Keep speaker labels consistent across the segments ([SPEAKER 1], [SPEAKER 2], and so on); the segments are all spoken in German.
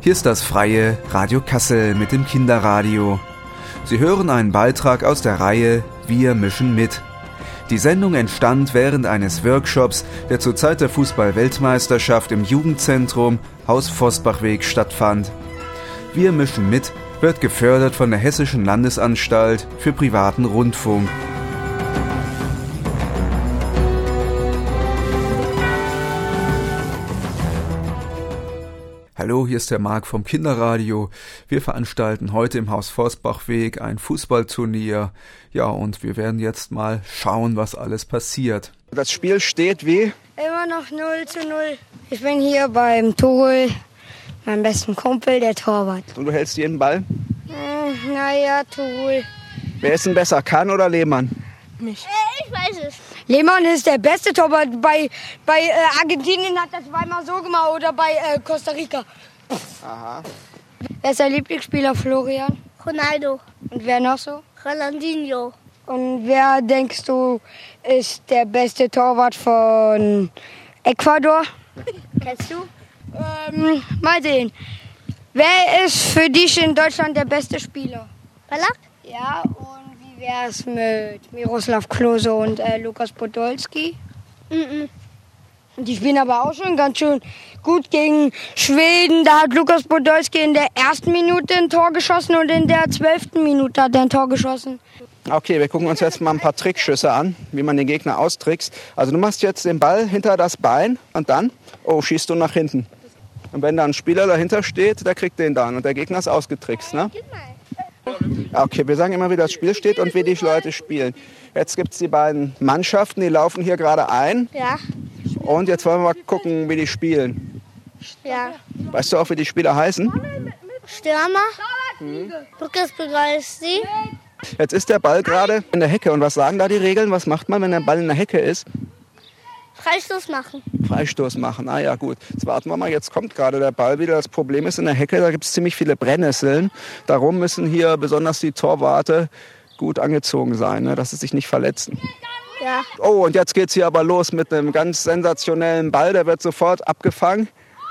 [SPEAKER 1] Hier ist das freie Radio Kassel mit dem Kinderradio. Sie hören einen Beitrag aus der Reihe Wir mischen mit. Die Sendung entstand während eines Workshops, der zur Zeit der Fußball-Weltmeisterschaft im Jugendzentrum Haus Forstbachweg stattfand. Wir mischen mit wird gefördert von der Hessischen Landesanstalt für privaten Rundfunk. Hallo, hier ist der Marc vom Kinderradio. Wir veranstalten heute im Haus Forstbachweg ein Fußballturnier. Ja, und wir werden jetzt mal schauen, was alles passiert.
[SPEAKER 2] Das Spiel steht wie?
[SPEAKER 3] Immer noch 0:0. Ich bin hier beim Torhol, meinem besten Kumpel, der Torwart.
[SPEAKER 2] Und du hältst jeden Ball?
[SPEAKER 3] Naja, Torhol.
[SPEAKER 2] Wer ist denn besser, Kahn oder Lehmann?
[SPEAKER 3] Mich.
[SPEAKER 4] Ich weiß es.
[SPEAKER 3] Lehmann ist der beste Torwart. Bei Argentinien hat das zweimal so gemacht oder bei Costa Rica.
[SPEAKER 2] Aha.
[SPEAKER 3] Wer ist dein Lieblingsspieler, Florian?
[SPEAKER 4] Ronaldo.
[SPEAKER 3] Und wer noch so?
[SPEAKER 4] Ronaldinho.
[SPEAKER 3] Und wer, denkst du, ist der beste Torwart von Ecuador?
[SPEAKER 4] Kennst du?
[SPEAKER 3] Mal sehen. Wer ist für dich in Deutschland der beste Spieler?
[SPEAKER 4] Ballack?
[SPEAKER 3] Ja, und wie wär's mit Miroslav Klose und Lukas Podolski? Die spielen aber auch schon ganz schön gut gegen Schweden. Da hat Lukas Podolski in der ersten Minute ein Tor geschossen und in der 12. Minute hat er ein Tor geschossen.
[SPEAKER 2] Okay, wir gucken uns jetzt mal ein paar Trickschüsse an, wie man den Gegner austrickst. Also du machst jetzt den Ball hinter das Bein und dann, schießt du nach hinten. Und wenn da ein Spieler dahinter steht, der kriegt den dann und der Gegner ist ausgetrickst, ne? Okay, wir sagen immer, wie das Spiel steht und wie die Leute spielen. Jetzt gibt es die beiden Mannschaften, die laufen hier gerade ein.
[SPEAKER 4] Ja.
[SPEAKER 2] Und jetzt wollen wir mal gucken, wie die spielen.
[SPEAKER 4] Ja.
[SPEAKER 2] Weißt du auch, wie die Spieler heißen?
[SPEAKER 4] Stürmer. Lukas Podolski.
[SPEAKER 2] Jetzt ist der Ball gerade in der Hecke. Und was sagen da die Regeln? Was macht man, wenn der Ball in der Hecke ist?
[SPEAKER 4] Freistoß machen.
[SPEAKER 2] Freistoß machen, ja gut. Jetzt warten wir mal, jetzt kommt gerade der Ball wieder. Das Problem ist in der Hecke, da gibt es ziemlich viele Brennnesseln. Darum müssen hier besonders die Torwarte gut angezogen sein, ne, dass sie sich nicht verletzen.
[SPEAKER 4] Ja.
[SPEAKER 2] Oh, und jetzt geht's hier aber los mit einem ganz sensationellen Ball. Der wird sofort abgefangen.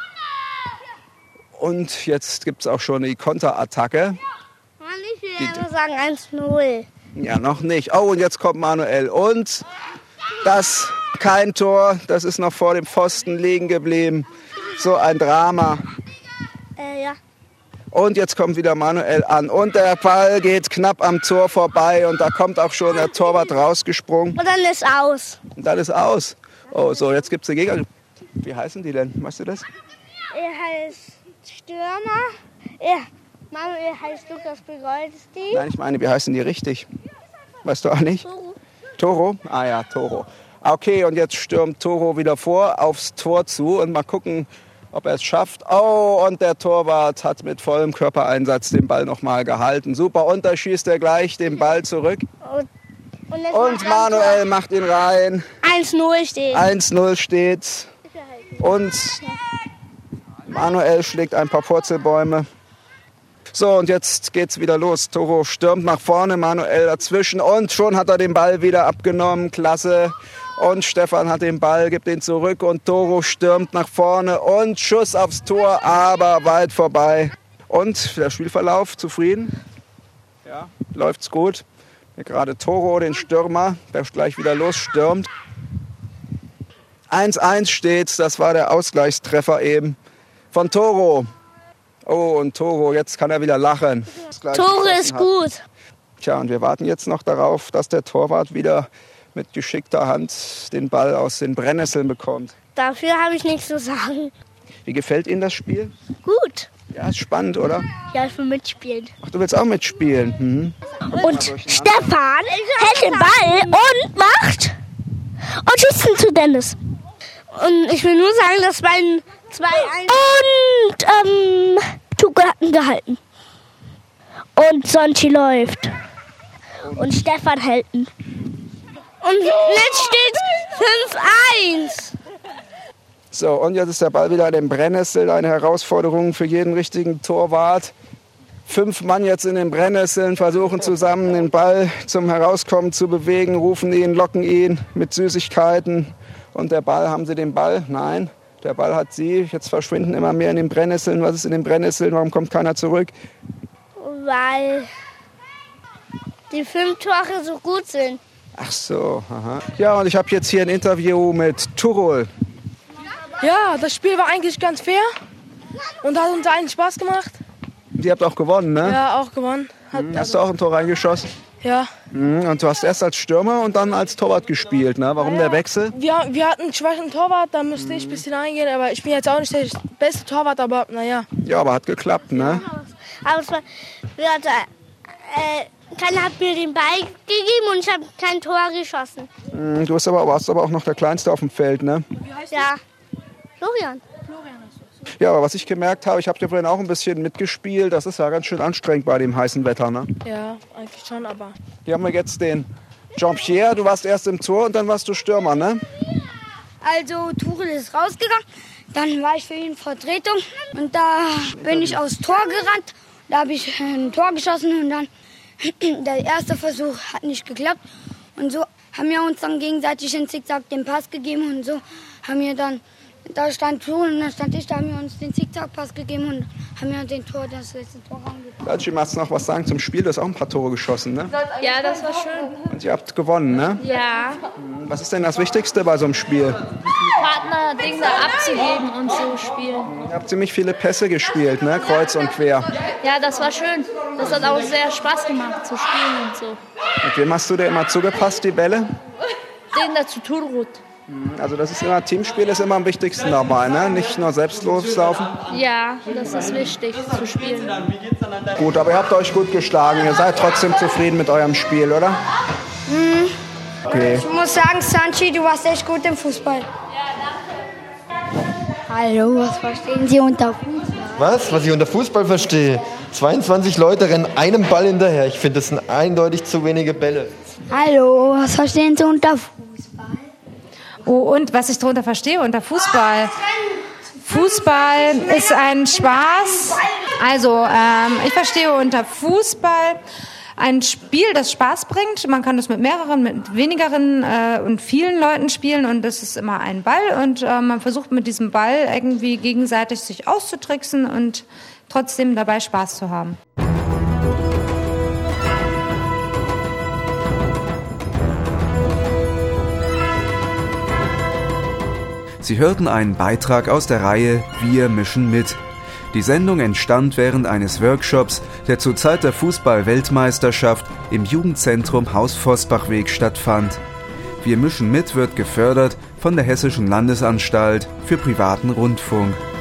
[SPEAKER 2] Und jetzt gibt es auch schon die Konterattacke.
[SPEAKER 4] Mann, ich will ja nur sagen 1:0.
[SPEAKER 2] Ja, noch nicht. Oh, und jetzt kommt Manuel. Und das, kein Tor, das ist noch vor dem Pfosten liegen geblieben. So ein Drama.
[SPEAKER 4] Ja.
[SPEAKER 2] Und jetzt kommt wieder Manuel an. Und der Ball geht knapp am Tor vorbei. Und da kommt auch schon der Torwart rausgesprungen.
[SPEAKER 4] Und dann ist aus.
[SPEAKER 2] Und dann ist aus. Oh, so, jetzt gibt es den Gegner. Wie heißen die denn? Weißt du das?
[SPEAKER 4] Er heißt Stürmer. Manuel heißt Lukas Podolski.
[SPEAKER 2] Nein, ich meine, wie heißen die richtig? Weißt du auch nicht? Toro? Ah ja, Toro. Okay, und jetzt stürmt Toro wieder vor aufs Tor zu und mal gucken, ob er es schafft. Oh, und der Torwart hat mit vollem Körpereinsatz den Ball nochmal gehalten. Super, und da schießt er gleich den Ball zurück. Und Manuel macht ihn rein.
[SPEAKER 4] 1:0 steht.
[SPEAKER 2] 1:0 steht. Und Manuel schlägt ein paar Purzelbäume. So, und jetzt geht's wieder los. Toro stürmt nach vorne, Manuel dazwischen und schon hat er den Ball wieder abgenommen. Klasse. Und Stefan hat den Ball, gibt ihn zurück und Toro stürmt nach vorne und Schuss aufs Tor, aber weit vorbei. Und der Spielverlauf, zufrieden? Ja, läuft's gut. Hier gerade Toro, den Stürmer, der gleich wieder losstürmt. 1:1 steht's, das war der Ausgleichstreffer eben von Toro. Oh, und Toro, jetzt kann er wieder lachen.
[SPEAKER 4] Tore ist gut.
[SPEAKER 2] Tja, und wir warten jetzt noch darauf, dass der Torwart wieder mit geschickter Hand den Ball aus den Brennnesseln bekommt.
[SPEAKER 4] Dafür habe ich nichts zu sagen.
[SPEAKER 2] Wie gefällt Ihnen das Spiel?
[SPEAKER 4] Gut.
[SPEAKER 2] Ja, ist spannend, oder?
[SPEAKER 4] Ja, ich will mitspielen.
[SPEAKER 2] Ach, du willst auch mitspielen?
[SPEAKER 4] Und Stefan hält den Ball und macht und schießt ihn zu Dennis. Und ich will nur sagen, dass mein 2-1 und Tuke hat ihn gehalten. Und Sonchi läuft. Und Stefan hält ihn. Und jetzt steht 5:1.
[SPEAKER 2] So, und jetzt ist der Ball wieder an den Brennnesseln. Eine Herausforderung für jeden richtigen Torwart. 5 Mann jetzt in den Brennnesseln versuchen zusammen den Ball zum Herauskommen zu bewegen, rufen ihn, locken ihn mit Süßigkeiten. Und der Ball, haben sie den Ball? Nein. Der Ball hat sie. Jetzt verschwinden immer mehr in den Brennnesseln. Was ist in den Brennnesseln? Warum kommt keiner zurück?
[SPEAKER 4] Weil die 5 Tore so gut sind.
[SPEAKER 2] Ach so, aha. Ja, und ich habe jetzt hier ein Interview mit Turul.
[SPEAKER 5] Ja, das Spiel war eigentlich ganz fair und hat uns eigentlich Spaß gemacht.
[SPEAKER 2] Und ihr habt auch gewonnen, ne?
[SPEAKER 5] Ja, auch gewonnen.
[SPEAKER 2] Hast du auch ein Tor reingeschossen?
[SPEAKER 5] Ja.
[SPEAKER 2] Und du hast erst als Stürmer und dann als Torwart gespielt, ne? Warum der Wechsel?
[SPEAKER 5] Wir hatten einen schwachen Torwart, da musste ich ein bisschen eingehen, aber ich bin jetzt auch nicht der beste Torwart, aber naja.
[SPEAKER 2] Ja, aber hat geklappt, ne?
[SPEAKER 4] Aber es war, keiner hat mir den Ball gegeben und ich habe kein Tor geschossen.
[SPEAKER 2] Du warst aber auch noch der Kleinste auf dem Feld, ne?
[SPEAKER 4] Ja, Florian.
[SPEAKER 2] Ja, aber was ich gemerkt habe, ich habe ja vorhin auch ein bisschen mitgespielt, das ist ja ganz schön anstrengend bei dem heißen Wetter, ne?
[SPEAKER 5] Ja, eigentlich schon, aber...
[SPEAKER 2] Hier haben wir jetzt den Jean-Pierre, du warst erst im Tor und dann warst du Stürmer, ne?
[SPEAKER 3] Also Tuchel ist rausgegangen, dann war ich für ihn in Vertretung und da bin ich aufs Tor gerannt. Da habe ich ein Tor geschossen und dann der erste Versuch hat nicht geklappt. Und so haben wir uns dann gegenseitig in Zickzack den Pass gegeben und so haben wir dann, da stand Tuchel und da stand ich, da haben wir uns den Zickzack-Pass gegeben und haben wir das letzte Tor reingebracht.
[SPEAKER 2] Dachi, magst du noch was sagen zum Spiel? Du hast auch ein paar Tore geschossen, ne?
[SPEAKER 6] Ja, das war schön.
[SPEAKER 2] Und ihr habt gewonnen, ne?
[SPEAKER 6] Ja,
[SPEAKER 2] Was ist denn das Wichtigste bei so einem Spiel?
[SPEAKER 6] Partner Dinge abzugeben und so spielen.
[SPEAKER 2] Ihr habt ziemlich viele Pässe gespielt, ne? Kreuz und quer.
[SPEAKER 6] Ja, das war schön. Das hat auch sehr Spaß gemacht zu spielen und so.
[SPEAKER 2] Mit wem hast du dir immer zugepasst, die Bälle?
[SPEAKER 6] Den dazu Turgut.
[SPEAKER 2] Also das ist immer, Teamspiel ist immer am wichtigsten dabei, ne? Nicht nur selbst loslaufen.
[SPEAKER 6] Ja, das ist wichtig zu spielen.
[SPEAKER 2] Gut, aber ihr habt euch gut geschlagen. Ihr seid trotzdem zufrieden mit eurem Spiel, oder? Okay.
[SPEAKER 3] Ich muss sagen, Sanchi, du warst echt gut im Fußball. Hallo, was verstehen Sie unter Fußball?
[SPEAKER 7] Was ich unter Fußball verstehe? 22 Leute rennen einem Ball hinterher. Ich finde, das sind eindeutig zu wenige Bälle.
[SPEAKER 3] Hallo, was verstehen Sie unter Fußball?
[SPEAKER 8] Oh, und was ich darunter verstehe, unter Fußball. Fußball ist ein Spaß. Also, ich verstehe unter Fußball ein Spiel, das Spaß bringt. Man kann das mit mehreren, mit wenigeren und vielen Leuten spielen und das ist immer ein Ball und man versucht mit diesem Ball irgendwie gegenseitig sich auszutricksen und trotzdem dabei Spaß zu haben.
[SPEAKER 1] Sie hörten einen Beitrag aus der Reihe Wir mischen mit. Die Sendung entstand während eines Workshops, der zur Zeit der Fußball-Weltmeisterschaft im Jugendzentrum Haus Vosbachweg stattfand. Wir mischen mit wird gefördert von der Hessischen Landesanstalt für privaten Rundfunk.